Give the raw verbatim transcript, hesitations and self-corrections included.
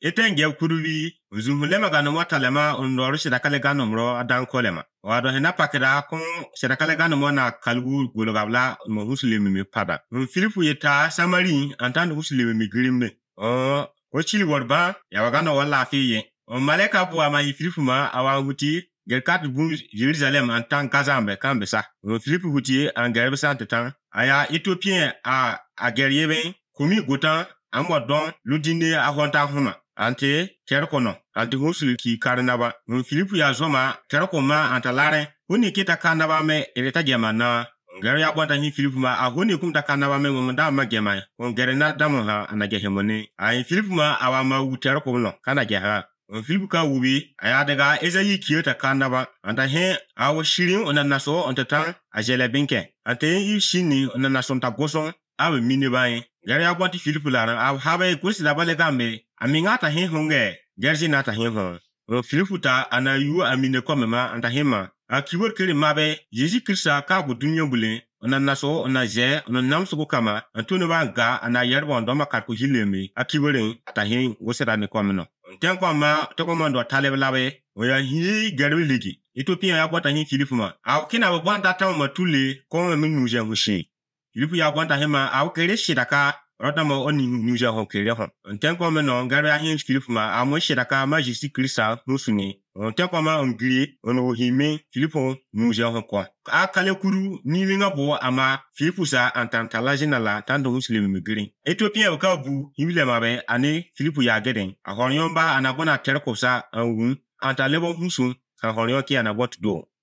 etenge kurubi zumulema gano motalema onoro shidakale gano mro adan kolema wado hena pakira kun shidakale gano mona kalgu gologabla mo huslimi mi pada Filipu yeta samari antan huslimi mi grimne o o chili warba ya wagano wala fiye o maleka bu ama Filipu ma awa huti gelkat bu Jerusalem antan kazambe kambe sa o Filipu huti an gerbe santetan aya Ethiopian a a geriebe kumi gotan amodon ludine ahonta huma ante kerkono ante husul ki karnaba mun Filipu ya zoma kerkoma antalare huni kita kanaba me eleta gemana ngere ya bonta ni Filipu ma ahuni kumta kanaba me mun da magema on gere na damo ha anage hemone ai Filipu ma awama wuterko no kana geha on Filipu ka wubi aya daga ezayi kiyota kanaba anta he awo shirin onanaso ontatan ajele benke ante yi shini onanaso ta goson awe mini bayin gere ya bonti Filipu la aw habe kursi da bale gambe aminga ta he honge gerji na ta he hon o Filipu ta anayu amine komema anta hema akiwor kere mabe Yesu Krista ka bu dunyo bule onanaso onaje onamso kama antono banga ana yerbo ndoma ka ko hilemi akiwore ta he wosera ne komeno ten koma to komando taleblawe oya hi gerbi ligi Ethiopia ya bota hi Filipu ma aw kina bo banda ta ma tule ko me nuje hushi Filipu ya bota hema aw kere shidaka Rotamo oni nuja ho kere ho. Nten kwa meno ngare ahin Filipu ma amo shiraka ma Yesu Krista nusuni. Nten kwa ma ngri ono hime Filipu nuja ho kwa. Akale kuru ni linga bo ama Filipu sa antantala jinala tando muslim migri. Ethiopia okabu himile mabe ane Filipu ya geden. Ahonyomba anabona terkosa anwu antalebo husun kan honyo ki anabot do.